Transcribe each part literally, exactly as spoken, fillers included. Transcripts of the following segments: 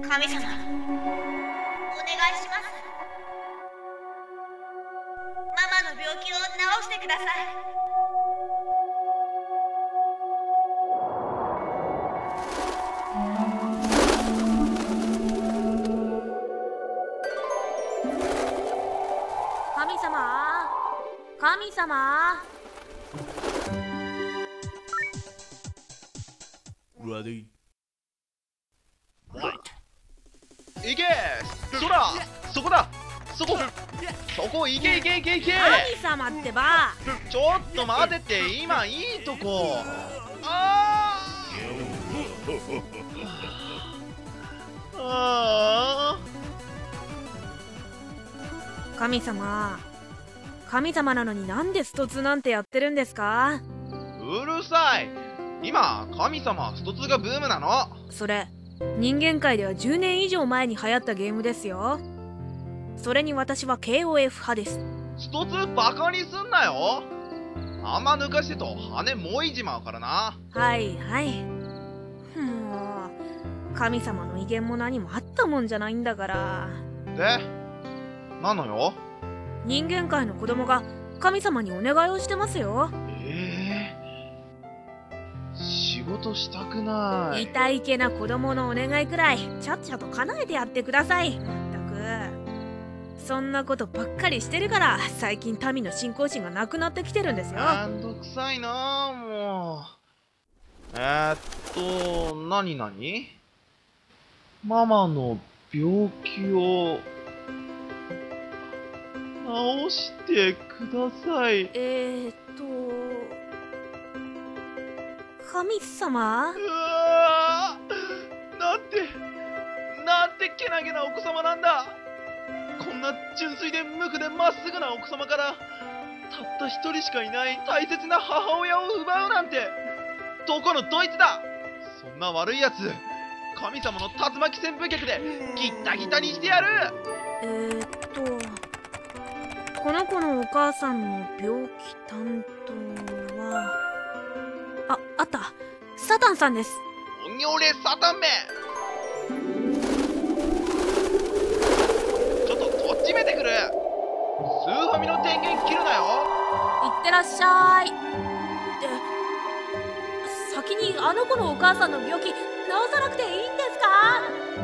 神様、お願いします。ママの病気を治してください。 神様、神様。 Ready? 行けそらそこだそこそこ行け行け行け行け神様ってば。 ちょっと待てって今いいとこあーあー神様、神様なのになんでストツーなんてやってるんですか？ うるさい。今神様ストツーがブームなの。 それ人間界ではじゅうねん以上前に流行ったゲームですよ。それに私は ケーオーエフ 派です。 ストツーバカにすんなよ。あんま抜かしてと羽もいじまうからな。 はいはい。もう神様の威厳も何もあったもんじゃないんだから。 でなのよ。 人間界の子供が神様にお願いをしてますよ。 ええー、仕事したくない。 痛いけな子供のお願いくらいちゃっちゃと叶えてやってください。まったくそんなことばっかりしてるから最近民の信仰心がなくなってきてるんですよ。 めんどくさいなもう。えー、っと何何ママの病気を治してください。 えーっと神様。 うわー、なんてなんてけなげなお子様なんだ。こんな純粋で無垢でまっすぐなお子様からたった一人しかいない大切な母親を奪うなんてどこのドイツだ。そんな悪いやつ神様の竜巻旋風脚でギッタギタにしてやる。 えーっとこの子のお母さんの病気担当はあ、あった。サタンさんです。 おにょれサタンめ。ちょっとこっちめてくる。スーファミの電源切るなよ。 いってらっしゃい。で先にあの子のお母さんの病気治さなくていいんですか？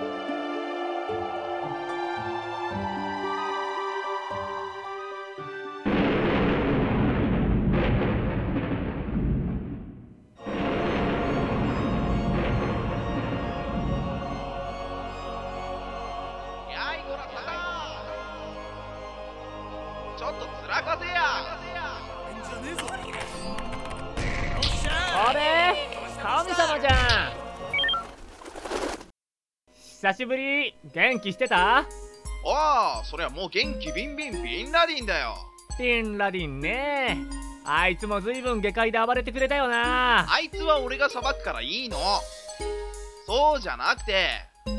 やいこらサタン、ちょっとつらかせや。 あれ神様じゃん。久しぶり。元気してた？ ああ、そりゃもう元気ビンビンビンラディンだよ。 ビンラディンね。あいつもずいぶん下界で暴れてくれたよな。 あいつは俺が裁くからいいの。そうじゃなくて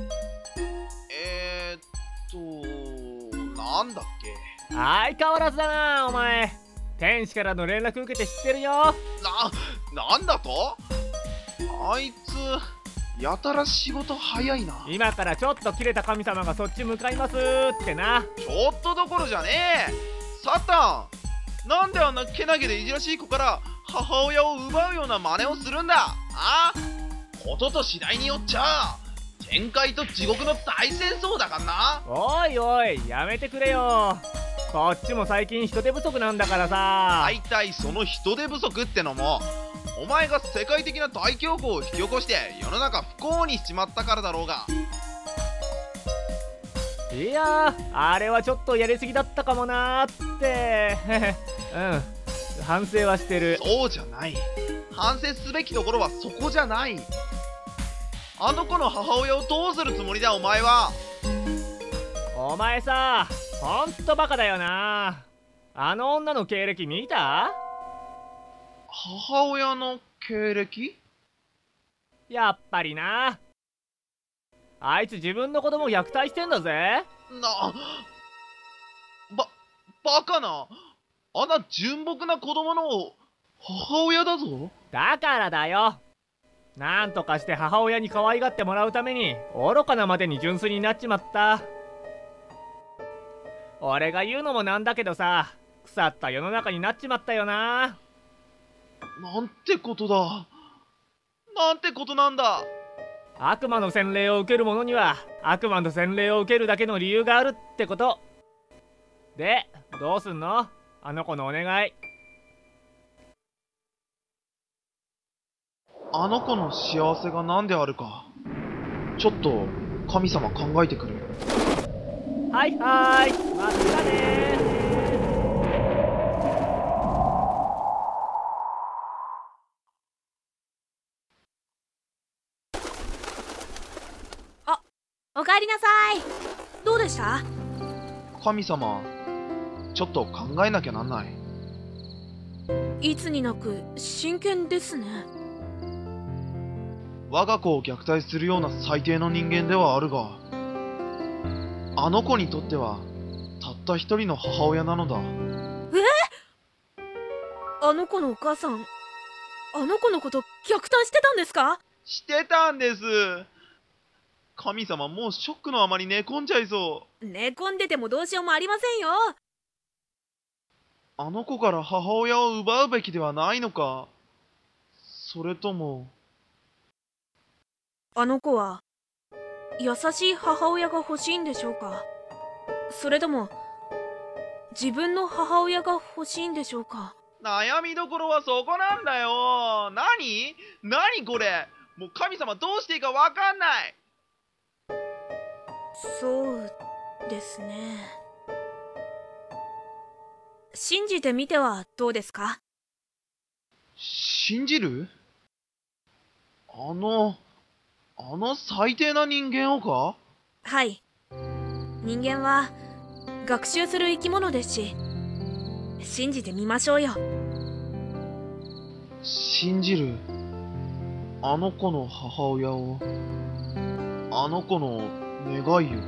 えー、っとなんだっけ。 相変わらずだなお前。天使からの連絡受けて知ってるよ。 な、なんだと。あいつやたら仕事早いな。 今からちょっと切れた神様がそっち向かいますってな。 ちょっとどころじゃねえ。サタン、なんであんなけなげでいじらしい子から母親を奪うような真似をするんだ。あことと次第によっちゃ天界と地獄の大戦争だかんな。 おいおいやめてくれよ。こっちも最近人手不足なんだからさ。 大体その人手不足ってのもお前が世界的な大恐慌を引き起こして世の中不幸にしちまったからだろうが。 いやー、あれはちょっとやりすぎだったかもなーってうん反省はしてる。 そうじゃない。反省すべきところはそこじゃない。あの子の母親をどうするつもりだお前は。 お前さ、ほんとバカだよな。あの女の経歴見た？ 母親の経歴？ やっぱりな。あいつ自分の子供を虐待してんだぜ。 な、ば、バカな。あんな純朴な子供の母親だぞ。 だからだよ。 なんとかして母親に可愛がってもらうために愚かなまでに純粋になっちまった。俺が言うのもなんだけどさ、腐った世の中になっちまったよな。 なんてことだ。なんてことなんだ。 悪魔の洗礼を受ける者には悪魔の洗礼を受けるだけの理由があるってこと。で、どうすんの？あの子のお願い。 あの子の幸せが何であるか、ちょっと神様考えてくる。 はいはーい、またねー。 おかえりなさい。どうでした？ 神様、ちょっと考えなきゃなんない。 いつになく真剣ですね。 我が子を虐待するような最低の人間ではあるが、あの子にとってはたった一人の母親なのだ。 え？あの子のお母さん、あの子のこと虐待してたんですか？ してたんです。神様、もうショックのあまり寝込んじゃいそう。 寝込んでてもどうしようもありませんよ。 あの子から母親を奪うべきではないのか。それとも、 あの子は優しい母親が欲しいんでしょうか？それとも自分の母親が欲しいんでしょうか？ 悩みどころはそこなんだよ。何何これ。もう神様どうしていいかわかんない。 そうですね。信じてみてはどうですか？ 信じる？あの、あの最低な人間をか？ はい。人間は学習する生き物ですし、信じてみましょうよ。 信じる？あの子の母親を、あの子の願いよ。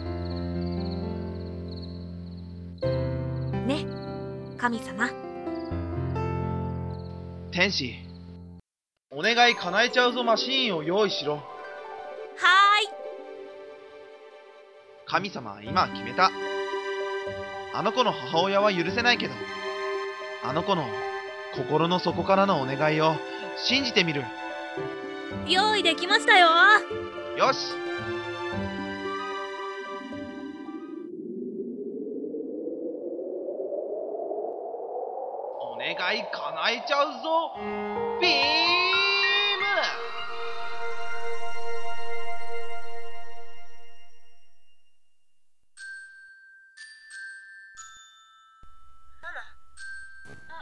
ね、神様。 天使、お願い叶えちゃうぞマシーンを用意しろ。 はーい。 神様、今決めた。あの子の母親は許せないけど、あの子の心の底からのお願いを信じてみる。 用意できましたよ。 よし。お願い叶えちゃうぞ。ビーム！ ママ。あ、ママ。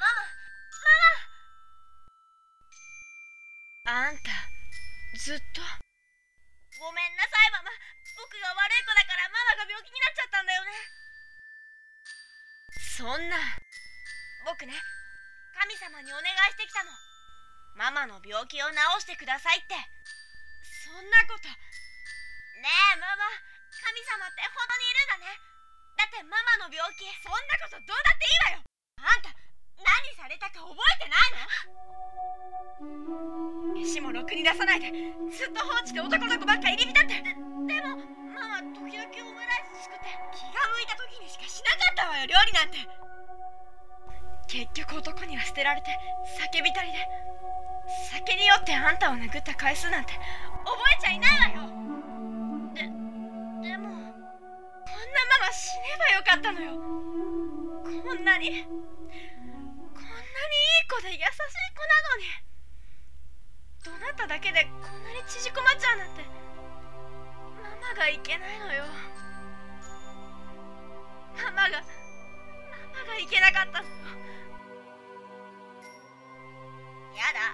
ママ。あんた、ずっと。ごめんなさいママ。僕が悪い子だからママが病気になっちゃったんだよね。そんな。僕ね、神様にお願いしてきたの。ママの病気を治してくださいって。そんなこと。ねえママ、神様って本当にいるんだね。だってママの病気、そんなことどうだっていいわよ。あんた、何されたか覚えてないの？飯もろくに出さないでずっと放置で男の子ばっか入り浸って。で、でもママ時々オムライス作って気が向いた時にしかしなかったわよ、料理なんて。結局男には捨てられて酒浸りで、酒に酔ってあんたを殴った回数なんて覚えちゃいないわよ。で、でもこんなママ死ねばよかったのよ。こんなにこんなにいい子で優しい子なのに、怒鳴っただけでこんなに縮こまっちゃうなんてママがいけないのよ。ママがママがいけなかったのよ。やだ。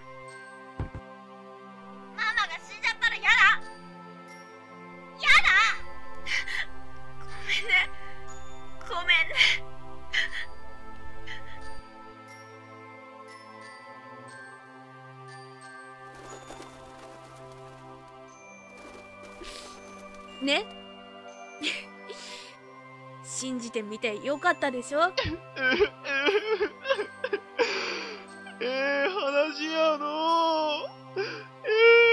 ママが死んじゃったらやだ。やだ。ごめんね。ごめんね。 ね。信じてみてよかったでしょ？ ええ話やのう。ええ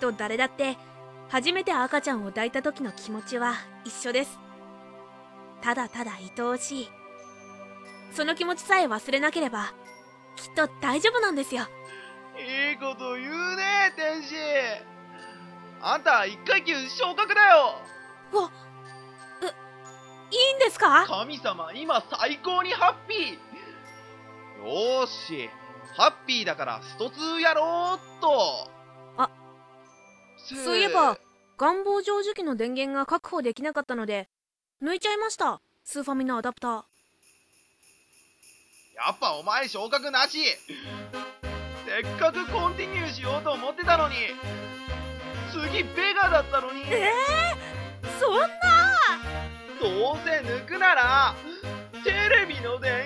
と誰だって初めて赤ちゃんを抱いた時の気持ちは一緒です。ただただ愛おしい。その気持ちさえ忘れなければきっと大丈夫なんですよ。 いいこと言うね天使。あんた一階級昇格だよ。 わえいいんですか？ 神様今最高にハッピー。よーしハッピーだからストツーやろうっと。 あせーそういえば願望成就機の電源が確保できなかったので抜いちゃいました。スーファミのアダプター。 やっぱお前昇格なし。せっかくコンティニューしようと思ってたのに。次ベガだったのに。 えー、そんな。 どうせ抜くならテレビの電